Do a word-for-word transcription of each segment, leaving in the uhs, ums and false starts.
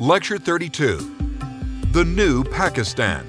Lecture thirty-two, The New Pakistan.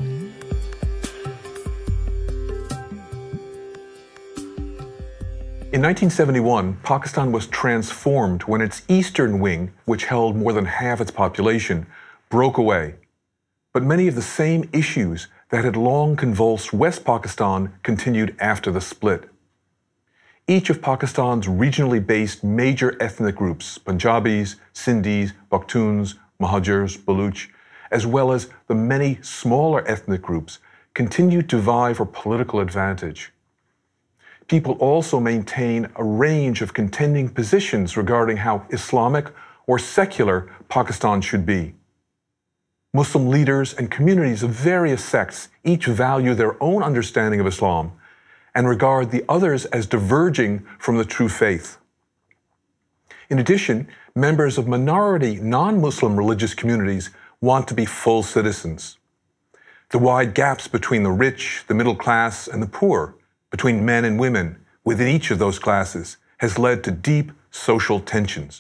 In nineteen seventy-one, Pakistan was transformed when its eastern wing, which held more than half its population, broke away. But many of the same issues that had long convulsed West Pakistan continued after the split. Each of Pakistan's regionally based major ethnic groups, Punjabis, Sindhis, Pakhtuns, Muhajirs, Baluch, as well as the many smaller ethnic groups, continued to vie for political advantage. People also maintain a range of contending positions regarding how Islamic or secular Pakistan should be. Muslim leaders and communities of various sects each value their own understanding of Islam and regard the others as diverging from the true faith. In addition, members of minority non-Muslim religious communities want to be full citizens. The wide gaps between the rich, the middle class, and the poor, between men and women within each of those classes, has led to deep social tensions.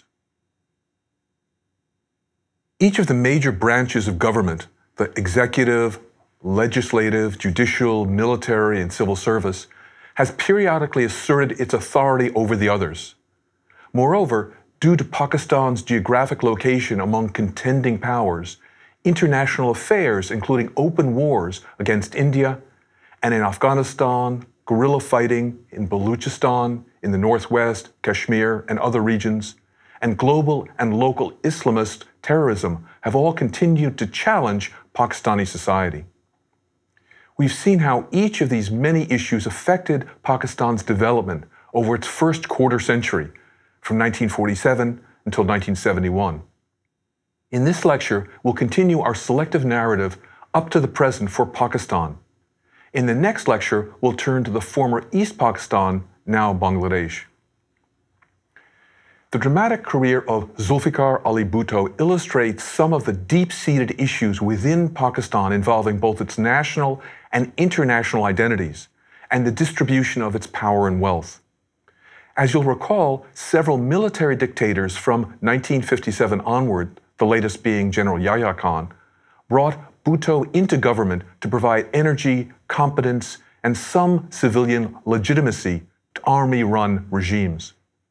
Each of the major branches of government, the executive, legislative, judicial, military, and civil service, has periodically asserted its authority over the others. Moreover, due to Pakistan's geographic location among contending powers, international affairs, including open wars against India and in Afghanistan, guerrilla fighting in Baluchistan, in the northwest, Kashmir, and other regions, and global and local Islamist terrorism have all continued to challenge Pakistani society. We've seen how each of these many issues affected Pakistan's development over its first quarter century, from nineteen forty-seven until nineteen seventy-one. In this lecture, we'll continue our selective narrative up to the present for Pakistan. In the next lecture, we'll turn to the former East Pakistan, now Bangladesh. The dramatic career of Zulfikar Ali Bhutto illustrates some of the deep-seated issues within Pakistan involving both its national and international identities and the distribution of its power and wealth. As you'll recall, several military dictators from nineteen fifty-seven onward, the latest being General Yahya Khan, brought Bhutto into government to provide energy, competence, and some civilian legitimacy to army-run regimes.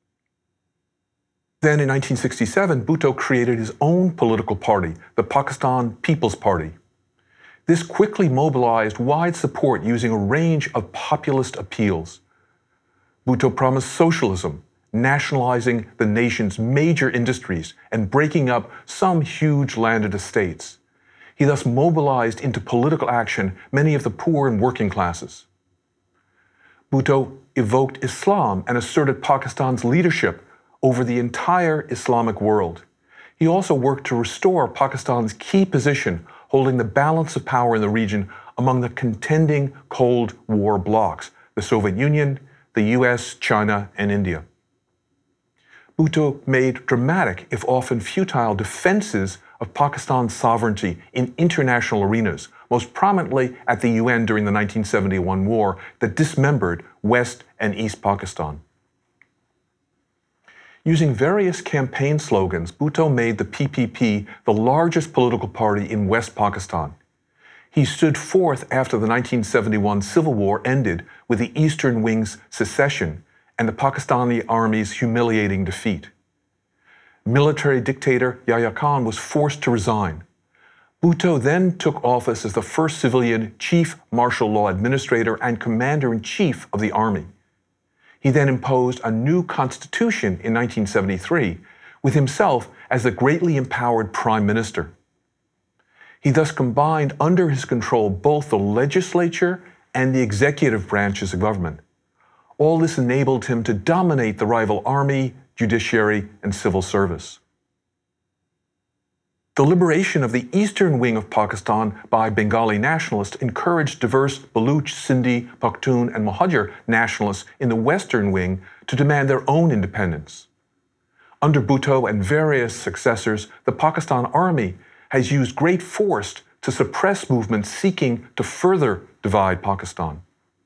Then in nineteen sixty-seven, Bhutto created his own political party, the Pakistan People's Party. This quickly mobilized wide support using a range of populist appeals. Bhutto promised socialism, nationalizing the nation's major industries and breaking up some huge landed estates. He thus mobilized into political action many of the poor and working classes. Bhutto evoked Islam and asserted Pakistan's leadership over the entire Islamic world. He also worked to restore Pakistan's key position, holding the balance of power in the region among the contending Cold War blocs, the Soviet Union, the U S, China, and India. Bhutto made dramatic, if often futile, defenses of Pakistan's sovereignty in international arenas, most prominently at the U N during the nineteen seventy-one war that dismembered West and East Pakistan. Using various campaign slogans, Bhutto made the P P P the largest political party in West Pakistan. He stood forth after the nineteen seventy-one civil war ended with the Eastern Wing's secession and the Pakistani army's humiliating defeat. Military dictator Yahya Khan was forced to resign. Bhutto then took office as the first civilian chief martial law administrator and commander-in-chief of the army. He then imposed a new constitution in nineteen seventy-three, with himself as the greatly empowered prime minister. He thus combined under his control both the legislature and the executive branches of government. All this enabled him to dominate the rival army, judiciary, and civil service. The liberation of the eastern wing of Pakistan by Bengali nationalists encouraged diverse Baluch, Sindhi, Pakhtun, and Muhajir nationalists in the western wing to demand their own independence. Under Bhutto and various successors, the Pakistan Army has used great force to suppress movements seeking to further divide Pakistan.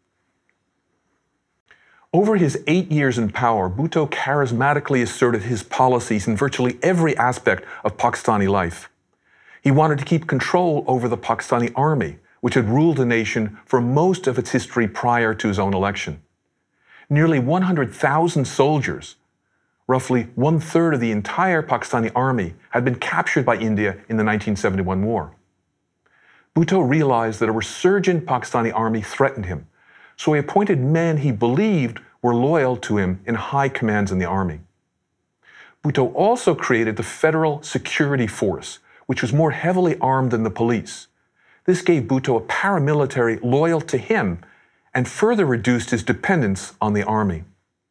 Over his eight years in power, Bhutto charismatically asserted his policies in virtually every aspect of Pakistani life. He wanted to keep control over the Pakistani army, which had ruled the nation for most of its history prior to his own election. Nearly one hundred thousand soldiers, roughly one-third of the entire Pakistani army, had been captured by India in the nineteen seventy-one war. Bhutto realized that a resurgent Pakistani army threatened him, so he appointed men he believed were loyal to him in high commands in the army. Bhutto also created the Federal Security Force, which was more heavily armed than the police. This gave Bhutto a paramilitary loyal to him and further reduced his dependence on the army.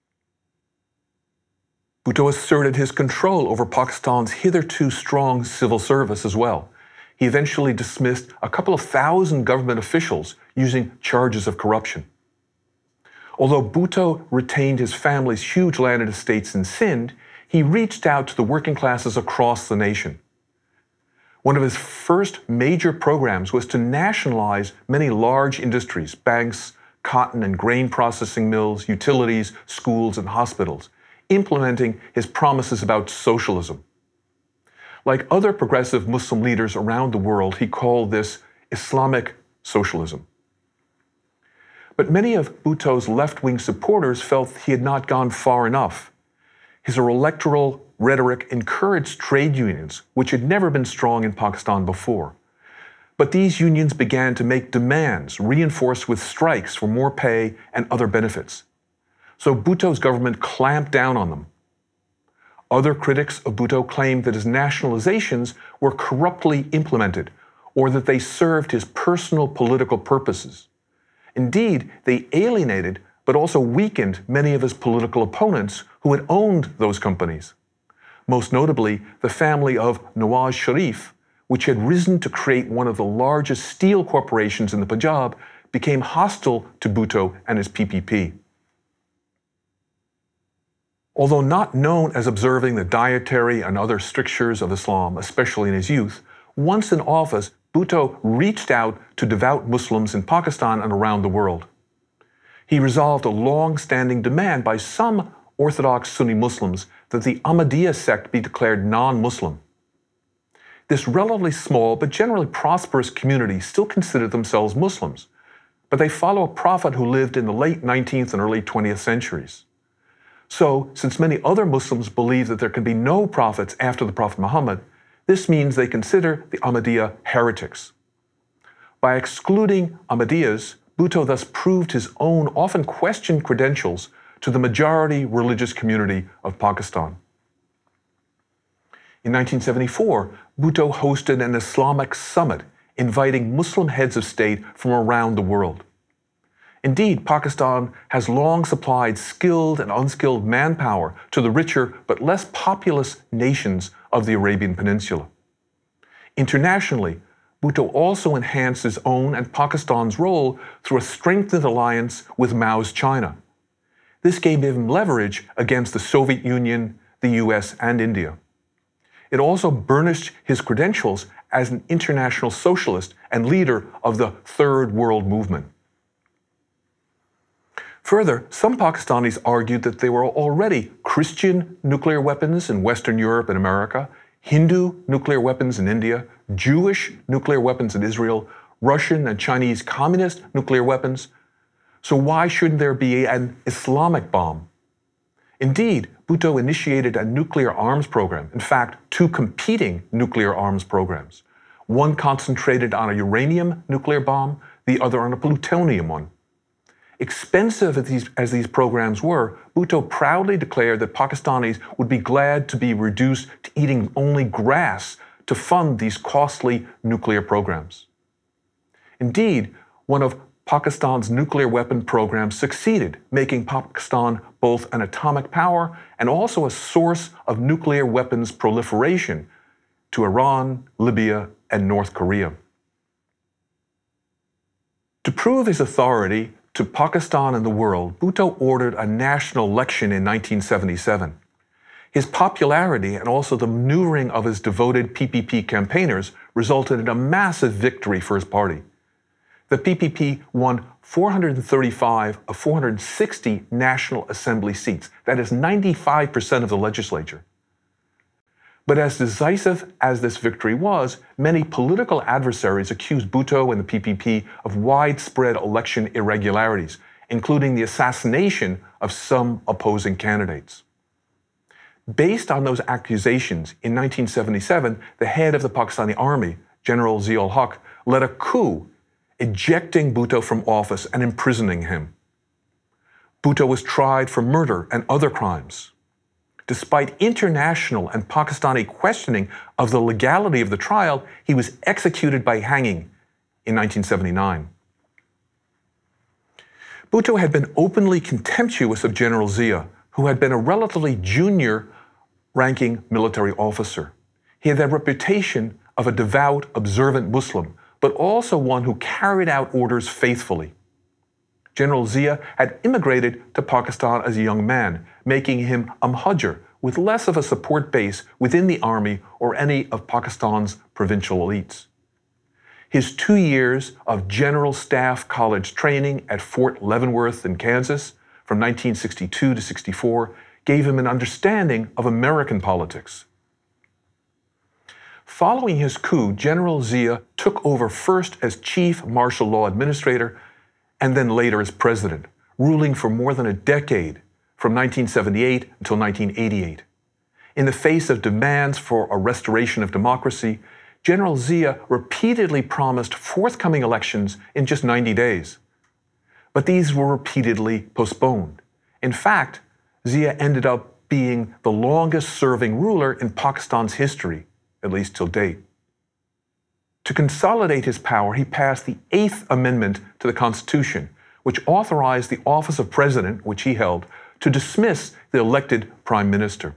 Bhutto asserted his control over Pakistan's hitherto strong civil service as well. He eventually dismissed a couple of thousand government officials using charges of corruption. Although Bhutto retained his family's huge landed estates in Sindh, he reached out to the working classes across the nation. One of his first major programs was to nationalize many large industries, banks, cotton and grain processing mills, utilities, schools, and hospitals, implementing his promises about socialism. Like other progressive Muslim leaders around the world, he called this Islamic socialism. But many of Bhutto's left-wing supporters felt he had not gone far enough. His electoral rhetoric encouraged trade unions, which had never been strong in Pakistan before. But these unions began to make demands, reinforced with strikes for more pay and other benefits. So Bhutto's government clamped down on them. Other critics of Bhutto claimed that his nationalizations were corruptly implemented, or that they served his personal political purposes. Indeed, they alienated but also weakened many of his political opponents who had owned those companies. Most notably, the family of Nawaz Sharif, which had risen to create one of the largest steel corporations in the Punjab, became hostile to Bhutto and his P P P. Although not known as observing the dietary and other strictures of Islam, especially in his youth, once in office, Bhutto reached out to devout Muslims in Pakistan and around the world. He resolved a long-standing demand by some Orthodox Sunni Muslims that the Ahmadiyya sect be declared non-Muslim. This relatively small but generally prosperous community still considered themselves Muslims, but they follow a prophet who lived in the late nineteenth and early twentieth centuries. So, since many other Muslims believe that there can be no prophets after the Prophet Muhammad, this means they consider the Ahmadiyya heretics. By excluding Ahmadiyyas, Bhutto thus proved his own often questioned credentials to the majority religious community of Pakistan. In nineteen seventy-four, Bhutto hosted an Islamic summit inviting Muslim heads of state from around the world. Indeed, Pakistan has long supplied skilled and unskilled manpower to the richer but less populous nations of the Arabian Peninsula. Internationally, Bhutto also enhanced his own and Pakistan's role through a strengthened alliance with Mao's China. This gave him leverage against the Soviet Union, the U S, and India. It also burnished his credentials as an international socialist and leader of the Third World Movement. Further, some Pakistanis argued that there were already Christian nuclear weapons in Western Europe and America, Hindu nuclear weapons in India, Jewish nuclear weapons in Israel, Russian and Chinese communist nuclear weapons. So why shouldn't there be an Islamic bomb? Indeed, Bhutto initiated a nuclear arms program, in fact, two competing nuclear arms programs. One concentrated on a uranium nuclear bomb, the other on a plutonium one. Expensive as these, as these programs were, Bhutto proudly declared that Pakistanis would be glad to be reduced to eating only grass to fund these costly nuclear programs. Indeed, one of Pakistan's nuclear weapon programs succeeded, making Pakistan both an atomic power and also a source of nuclear weapons proliferation to Iran, Libya, and North Korea. To prove his authority to Pakistan and the world, Bhutto ordered a national election in nineteen seventy-seven. His popularity and also the maneuvering of his devoted P P P campaigners resulted in a massive victory for his party. The P P P won four hundred thirty-five of four hundred sixty National Assembly seats. That is ninety-five percent of the legislature. But as decisive as this victory was, many political adversaries accused Bhutto and the P P P of widespread election irregularities, including the assassination of some opposing candidates. Based on those accusations, in nineteen seventy-seven, the head of the Pakistani army, General Zia-ul-Haq, led a coup, ejecting Bhutto from office and imprisoning him. Bhutto was tried for murder and other crimes. Despite international and Pakistani questioning of the legality of the trial, he was executed by hanging in nineteen seventy-nine. Bhutto had been openly contemptuous of General Zia, who had been a relatively junior-ranking military officer. He had the reputation of a devout, observant Muslim, but also one who carried out orders faithfully. General Zia had immigrated to Pakistan as a young man, making him a muhajir, with less of a support base within the army or any of Pakistan's provincial elites. His two years of General Staff College training at Fort Leavenworth in Kansas from nineteen sixty-two to sixty-four gave him an understanding of American politics. Following his coup, General Zia took over first as Chief Martial Law Administrator and then later as President, ruling for more than a decade, from nineteen seventy-eight until nineteen eighty-eight. In the face of demands for a restoration of democracy, General Zia repeatedly promised forthcoming elections in just ninety days. But these were repeatedly postponed. In fact, Zia ended up being the longest-serving ruler in Pakistan's history, at least till date. To consolidate his power, he passed the Eighth Amendment to the Constitution, which authorized the office of president, which he held, to dismiss the elected prime minister.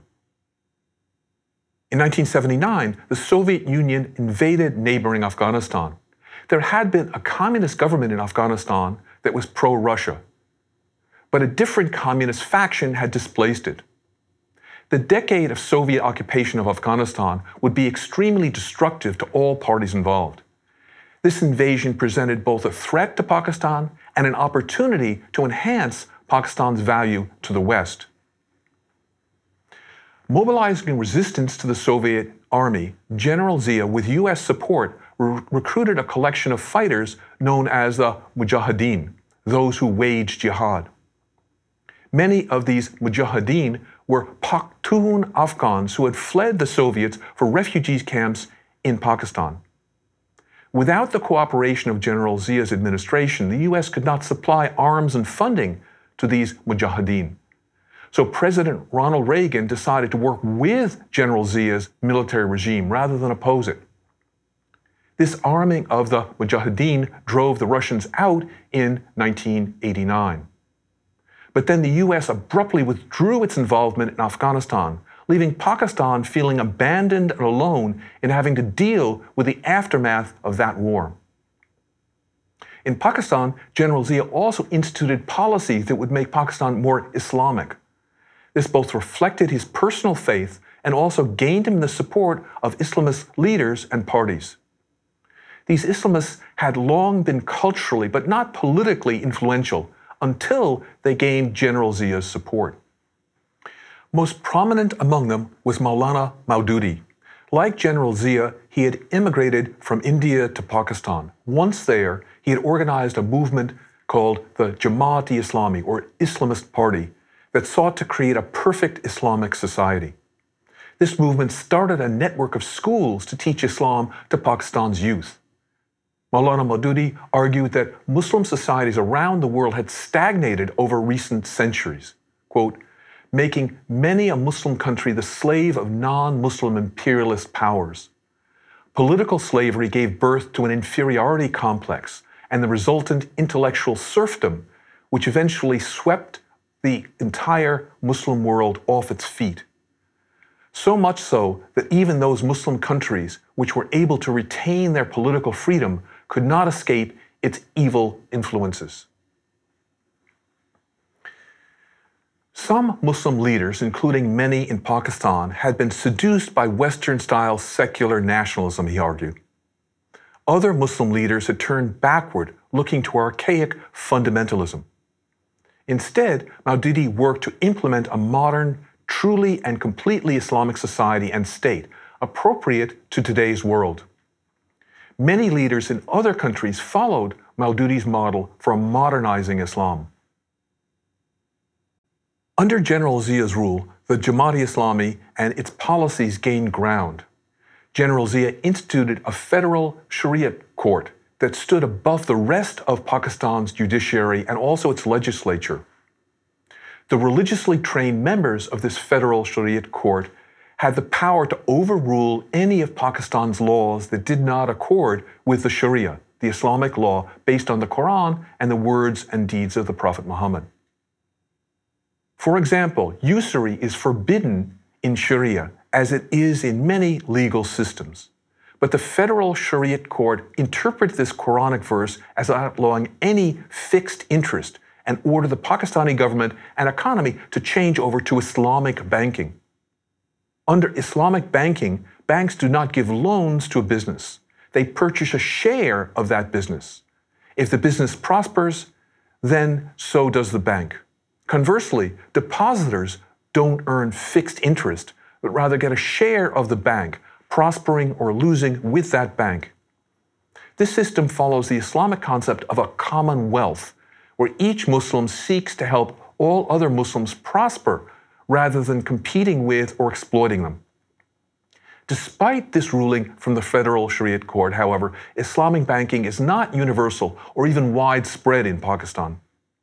In nineteen seventy-nine, the Soviet Union invaded neighboring Afghanistan. There had been a communist government in Afghanistan that was pro-Russia, but a different communist faction had displaced it. The decade of Soviet occupation of Afghanistan would be extremely destructive to all parties involved. This invasion presented both a threat to Pakistan and an opportunity to enhance Pakistan's value to the West. Mobilizing resistance to the Soviet army, General Zia, with U S support, re- recruited a collection of fighters known as the Mujahideen, those who waged jihad. Many of these Mujahideen were Pakhtun Afghans who had fled the Soviets for refugee camps in Pakistan. Without the cooperation of General Zia's administration, the U S could not supply arms and funding to these Mujahideen. So President Ronald Reagan decided to work with General Zia's military regime rather than oppose it. This arming of the Mujahideen drove the Russians out in nineteen eighty-nine. But then the U S abruptly withdrew its involvement in Afghanistan, leaving Pakistan feeling abandoned and alone in having to deal with the aftermath of that war. In Pakistan, General Zia also instituted policies that would make Pakistan more Islamic. This both reflected his personal faith and also gained him the support of Islamist leaders and parties. These Islamists had long been culturally but not politically influential until they gained General Zia's support. Most prominent among them was Maulana Maududi. Like General Zia, he had immigrated from India to Pakistan. Once there, he had organized a movement called the Jamaat-e-Islami, or Islamist Party, that sought to create a perfect Islamic society. This movement started a network of schools to teach Islam to Pakistan's youth. Maulana Maududi argued that Muslim societies around the world had stagnated over recent centuries, quote, making many a Muslim country the slave of non-Muslim imperialist powers. Political slavery gave birth to an inferiority complex and the resultant intellectual serfdom, which eventually swept the entire Muslim world off its feet. So much so that even those Muslim countries which were able to retain their political freedom could not escape its evil influences. Some Muslim leaders, including many in Pakistan, had been seduced by Western-style secular nationalism, he argued. Other Muslim leaders had turned backward, looking to archaic fundamentalism. Instead, Maududi worked to implement a modern, truly and completely Islamic society and state, appropriate to today's world. Many leaders in other countries followed Maududdi's model for modernizing Islam. Under General Zia's rule, the Jamaat-e-Islami and its policies gained ground. General Zia instituted a federal Sharia court that stood above the rest of Pakistan's judiciary and also its legislature. The religiously trained members of this federal Sharia court had the power to overrule any of Pakistan's laws that did not accord with the Sharia, the Islamic law based on the Quran and the words and deeds of the Prophet Muhammad. For example, usury is forbidden in Sharia, as it is in many legal systems. But the federal Sharia court interpreted this Quranic verse as outlawing any fixed interest and ordered the Pakistani government and economy to change over to Islamic banking. Under Islamic banking, banks do not give loans to a business. They purchase a share of that business. If the business prospers, then so does the bank. Conversely, depositors don't earn fixed interest, but rather get a share of the bank, prospering or losing with that bank. This system follows the Islamic concept of a commonwealth, where each Muslim seeks to help all other Muslims prosper rather than competing with or exploiting them. Despite this ruling from the federal Sharia court, however, Islamic banking is not universal or even widespread in Pakistan.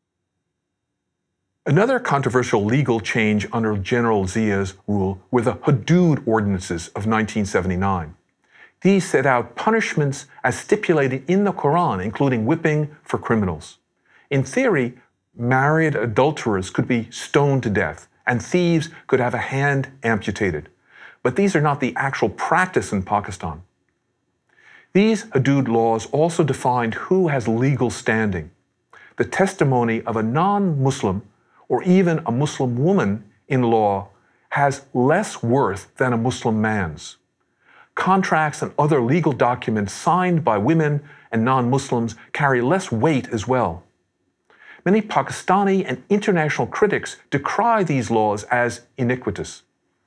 Another controversial legal change under General Zia's rule were the Hudud Ordinances of nineteen seventy-nine. These set out punishments as stipulated in the Quran, including whipping for criminals. In theory, married adulterers could be stoned to death, and thieves could have a hand amputated. But these are not the actual practice in Pakistan. These Hudud laws also defined who has legal standing. The testimony of a non-Muslim or even a Muslim woman in law has less worth than a Muslim man's. Contracts and other legal documents signed by women and non-Muslims carry less weight as well. Many Pakistani and international critics decry these laws as iniquitous.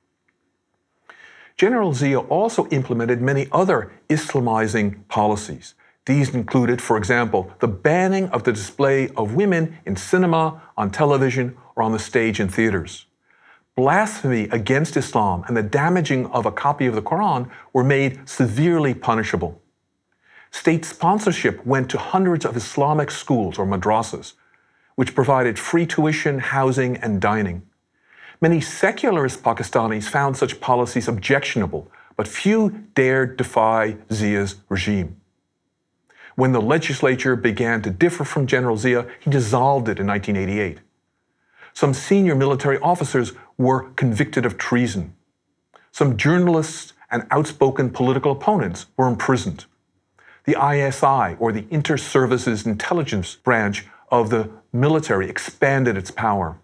General Zia also implemented many other Islamizing policies. These included, for example, the banning of the display of women in cinema, on television, or on the stage in theaters. Blasphemy against Islam and the damaging of a copy of the Quran were made severely punishable. State sponsorship went to hundreds of Islamic schools or madrasas, which provided free tuition, housing, and dining. Many secularist Pakistanis found such policies objectionable, but few dared defy Zia's regime. When the legislature began to differ from General Zia, he dissolved it in nineteen eighty-eight. Some senior military officers were convicted of treason. Some journalists and outspoken political opponents were imprisoned. The I S I, or the Inter-Services Intelligence Branch of the military, expanded its power.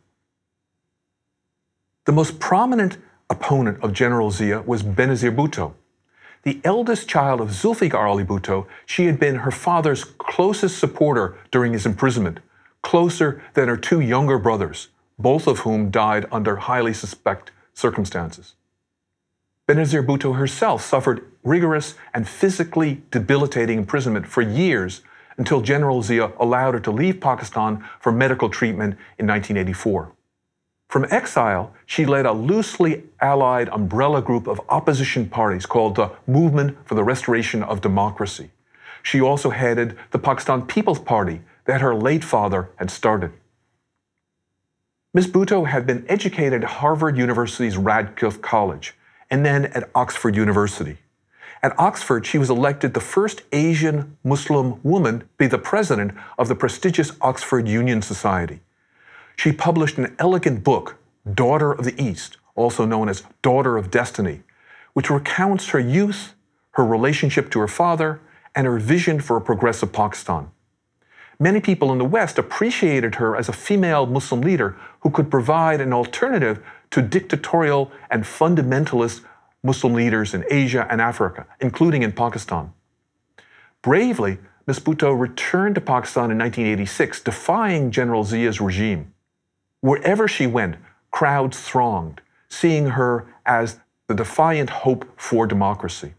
The most prominent opponent of General Zia was Benazir Bhutto. The eldest child of Zulfikar Ali Bhutto, she had been her father's closest supporter during his imprisonment, closer than her two younger brothers, both of whom died under highly suspect circumstances. Benazir Bhutto herself suffered rigorous and physically debilitating imprisonment for years until General Zia allowed her to leave Pakistan for medical treatment in nineteen eighty-four. From exile, she led a loosely allied umbrella group of opposition parties called the Movement for the Restoration of Democracy. She also headed the Pakistan People's Party that her late father had started. Miz Bhutto had been educated at Harvard University's Radcliffe College and then at Oxford University. At Oxford, she was elected the first Asian Muslim woman to be the president of the prestigious Oxford Union Society. She published an elegant book, Daughter of the East, also known as Daughter of Destiny, which recounts her youth, her relationship to her father, and her vision for a progressive Pakistan. Many people in the West appreciated her as a female Muslim leader who could provide an alternative to dictatorial and fundamentalist Muslim leaders in Asia and Africa, including in Pakistan. Bravely, Miz Bhutto returned to Pakistan in nineteen eighty-six, defying General Zia's regime. Wherever she went, crowds thronged, seeing her as the defiant hope for democracy.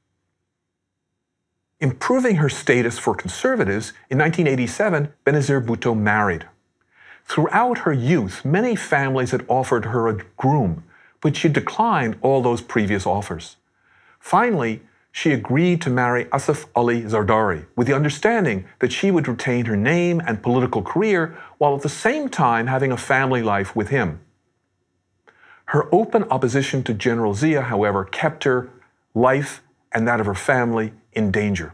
Improving her status for conservatives, in nineteen eighty-seven, Benazir Bhutto married. Throughout her youth, many families had offered her a groom, but she declined all those previous offers. Finally, she agreed to marry Asif Ali Zardari with the understanding that she would retain her name and political career while at the same time having a family life with him. Her open opposition to General Zia, however, kept her life and that of her family in danger.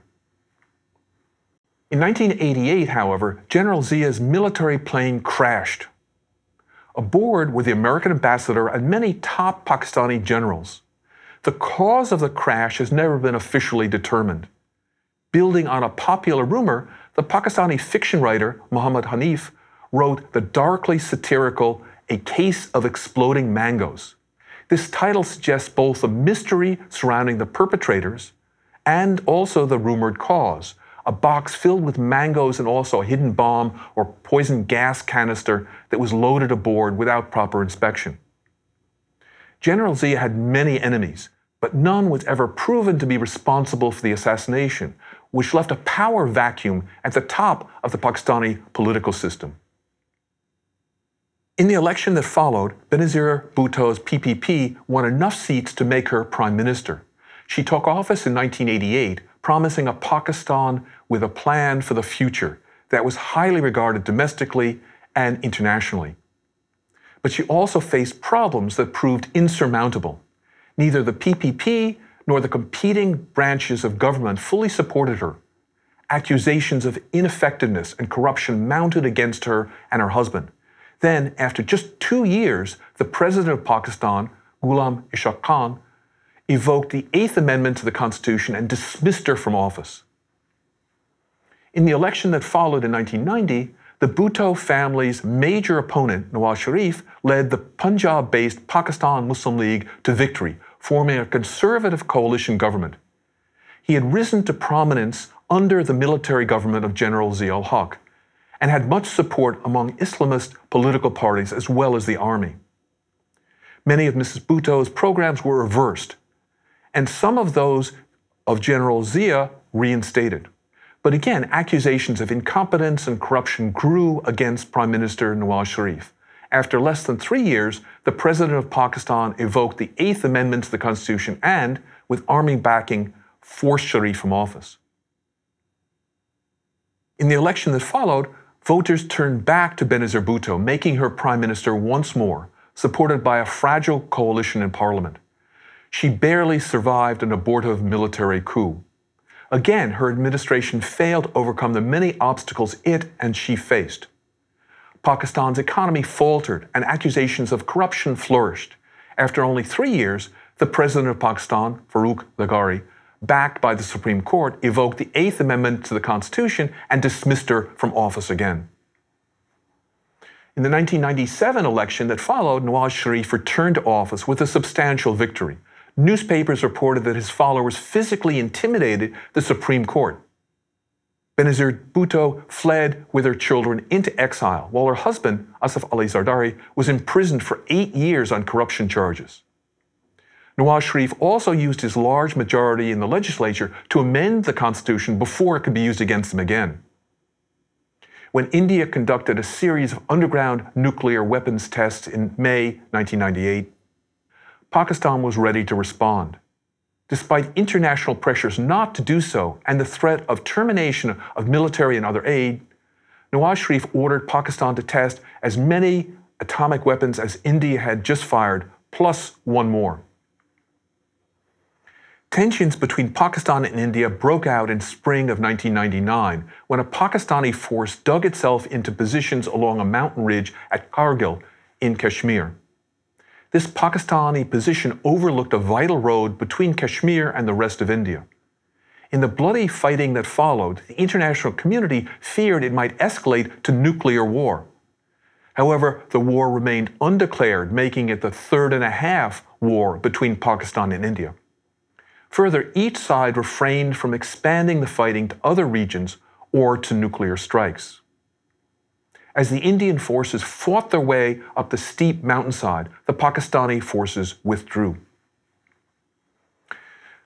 In nineteen eighty-eight, however, General Zia's military plane crashed. Aboard were the American ambassador and many top Pakistani generals. The cause of the crash has never been officially determined. Building on a popular rumor, the Pakistani fiction writer Muhammad Hanif wrote the darkly satirical A Case of Exploding Mangoes. This title suggests both the mystery surrounding the perpetrators and also the rumored cause, a box filled with mangoes and also a hidden bomb or poison gas canister that was loaded aboard without proper inspection. General Zia had many enemies, but none was ever proven to be responsible for the assassination, which left a power vacuum at the top of the Pakistani political system. In the election that followed, Benazir Bhutto's P P P won enough seats to make her prime minister. She took office in nineteen eighty-eight, promising a Pakistan with a plan for the future that was highly regarded domestically and internationally. But she also faced problems that proved insurmountable. Neither the P P P nor the competing branches of government fully supported her. Accusations of ineffectiveness and corruption mounted against her and her husband. Then, after just two years, the president of Pakistan, Ghulam Ishaq Khan, evoked the Eighth Amendment to the Constitution and dismissed her from office. In the election that followed in nineteen ninety, the Bhutto family's major opponent, Nawaz Sharif, led the Punjab-based Pakistan Muslim League to victory, forming a conservative coalition government. He had risen to prominence under the military government of General Zia-ul-Haq and had much support among Islamist political parties as well as the army. Many of Missus Bhutto's programs were reversed, and some of those of General Zia reinstated. But again, accusations of incompetence and corruption grew against Prime Minister Nawaz Sharif. After less than three years, the President of Pakistan evoked the Eighth Amendment to the Constitution and, with army backing, forced Sharif from office. In the election that followed, voters turned back to Benazir Bhutto, making her Prime Minister once more, supported by a fragile coalition in Parliament. She barely survived an abortive military coup. Again, her administration failed to overcome the many obstacles it and she faced. Pakistan's economy faltered and accusations of corruption flourished. After only three years, the President of Pakistan, Farooq Laghari, backed by the Supreme Court, evoked the Eighth Amendment to the Constitution and dismissed her from office again. In the nineteen ninety-seven election that followed, Nawaz Sharif returned to office with a substantial victory. Newspapers reported that his followers physically intimidated the Supreme Court. Benazir Bhutto fled with her children into exile, while her husband, Asif Ali Zardari, was imprisoned for eight years on corruption charges. Nawaz Sharif also used his large majority in the legislature to amend the constitution before it could be used against him again. When India conducted a series of underground nuclear weapons tests in May nineteen ninety-eight, Pakistan was ready to respond. Despite international pressures not to do so and the threat of termination of military and other aid, Nawaz Sharif ordered Pakistan to test as many atomic weapons as India had just fired, plus one more. Tensions between Pakistan and India broke out in spring of nineteen ninety-nine when a Pakistani force dug itself into positions along a mountain ridge at Kargil in Kashmir. This Pakistani position overlooked a vital road between Kashmir and the rest of India. In the bloody fighting that followed, the international community feared it might escalate to nuclear war. However, the war remained undeclared, making it the third and a half war between Pakistan and India. Further, each side refrained from expanding the fighting to other regions or to nuclear strikes. As the Indian forces fought their way up the steep mountainside, the Pakistani forces withdrew.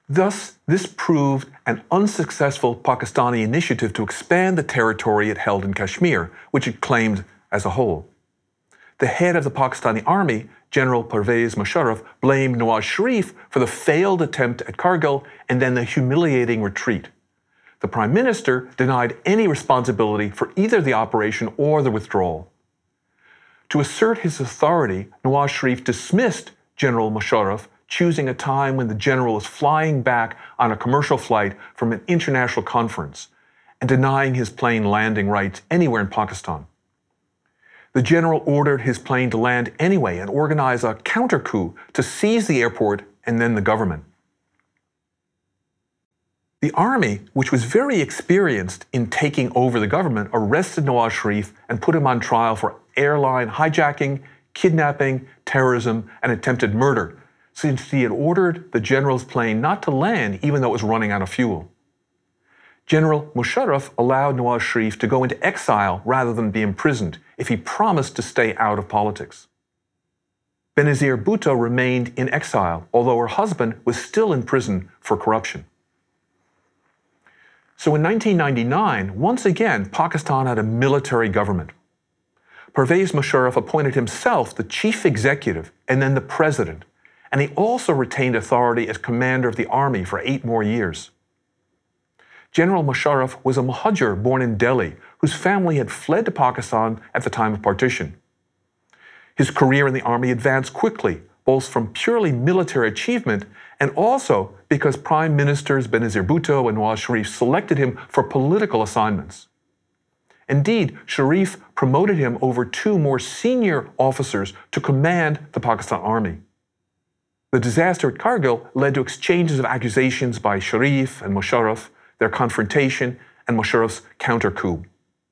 Thus, this proved an unsuccessful Pakistani initiative to expand the territory it held in Kashmir, which it claimed as a whole. The head of the Pakistani army, General Pervez Musharraf, blamed Nawaz Sharif for the failed attempt at Kargil and then the humiliating retreat. The Prime Minister denied any responsibility for either the operation or the withdrawal. To assert his authority, Nawaz Sharif dismissed General Musharraf, choosing a time when the general was flying back on a commercial flight from an international conference and denying his plane landing rights anywhere in Pakistan. The general ordered his plane to land anyway and organize a counter-coup to seize the airport and then the government. The army, which was very experienced in taking over the government, arrested Nawaz Sharif and put him on trial for airline hijacking, kidnapping, terrorism, and attempted murder, since he had ordered the general's plane not to land even though it was running out of fuel. General Musharraf allowed Nawaz Sharif to go into exile rather than be imprisoned if he promised to stay out of politics. Benazir Bhutto remained in exile, although her husband was still in prison for corruption. So in nineteen ninety-nine, once again, Pakistan had a military government. Pervez Musharraf appointed himself the chief executive and then the president, and he also retained authority as commander of the army for eight more years. General Musharraf was a Muhajir born in Delhi, whose family had fled to Pakistan at the time of partition. His career in the army advanced quickly, both from purely military achievement and also because Prime Ministers Benazir Bhutto and Nawaz Sharif selected him for political assignments. Indeed, Sharif promoted him over two more senior officers to command the Pakistan Army. The disaster at Kargil led to exchanges of accusations by Sharif and Musharraf, their confrontation, and Musharraf's counter-coup.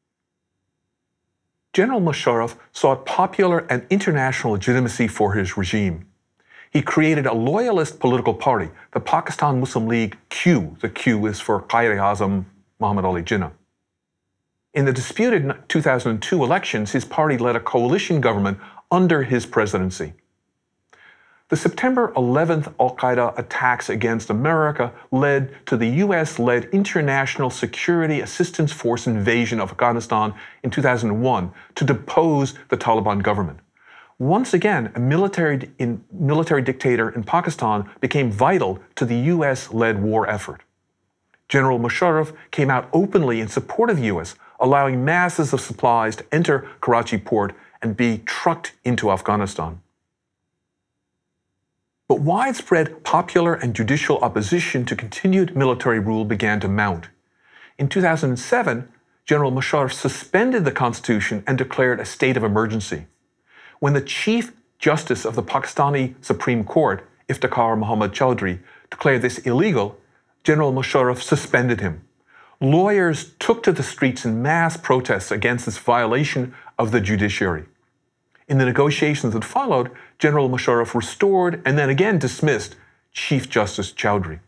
General Musharraf sought popular and international legitimacy for his regime. He created a loyalist political party, the Pakistan Muslim League Q. The Q is for Quaid-e-Azam Muhammad Ali Jinnah. In the disputed two thousand two elections, his party led a coalition government under his presidency. The September eleventh al-Qaeda attacks against America led to the U S-led International Security Assistance Force invasion of Afghanistan in two thousand one to depose the Taliban government. Once again, a military, in, military dictator in Pakistan became vital to the U S-led war effort. General Musharraf came out openly in support of the U S, allowing masses of supplies to enter Karachi port and be trucked into Afghanistan. But widespread popular and judicial opposition to continued military rule began to mount. In two thousand seven, General Musharraf suspended the constitution and declared a state of emergency. When the Chief Justice of the Pakistani Supreme Court, Iftikhar Muhammad Chaudhry, declared this illegal, General Musharraf suspended him. Lawyers took to the streets in mass protests against this violation of the judiciary. In the negotiations that followed, General Musharraf restored and then again dismissed Chief Justice Chaudhry.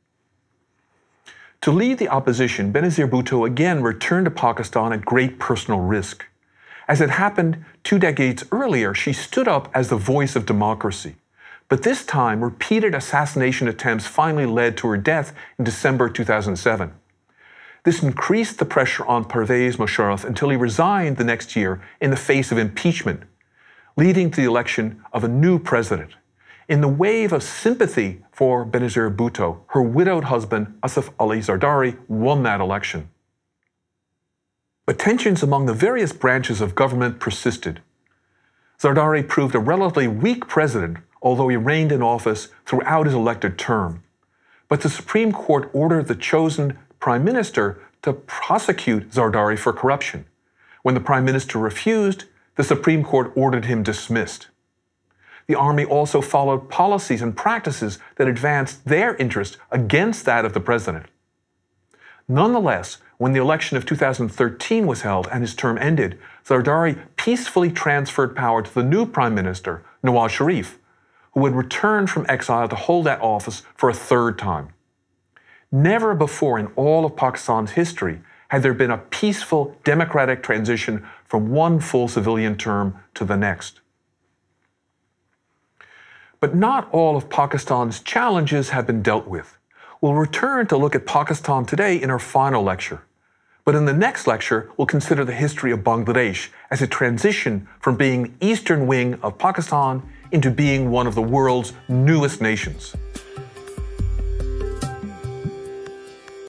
To lead the opposition, Benazir Bhutto again returned to Pakistan at great personal risk. As had happened two decades earlier, she stood up as the voice of democracy. But this time, repeated assassination attempts finally led to her death in December two thousand seven. This increased the pressure on Pervez Musharraf until he resigned the next year in the face of impeachment, leading to the election of a new president. In the wave of sympathy for Benazir Bhutto, her widowed husband, Asif Ali Zardari, won that election. But tensions among the various branches of government persisted. Zardari proved a relatively weak president, although he reigned in office throughout his elected term. But the Supreme Court ordered the chosen Prime Minister to prosecute Zardari for corruption. When the Prime Minister refused, the Supreme Court ordered him dismissed. The army also followed policies and practices that advanced their interest against that of the president. Nonetheless, when the election of two thousand thirteen was held and his term ended, Zardari peacefully transferred power to the new Prime Minister, Nawaz Sharif, who would return from exile to hold that office for a third time. Never before in all of Pakistan's history had there been a peaceful democratic transition from one full civilian term to the next. But not all of Pakistan's challenges have been dealt with. We'll return to look at Pakistan today in our final lecture. But in the next lecture, we'll consider the history of Bangladesh as it transitioned from being the eastern wing of Pakistan into being one of the world's newest nations.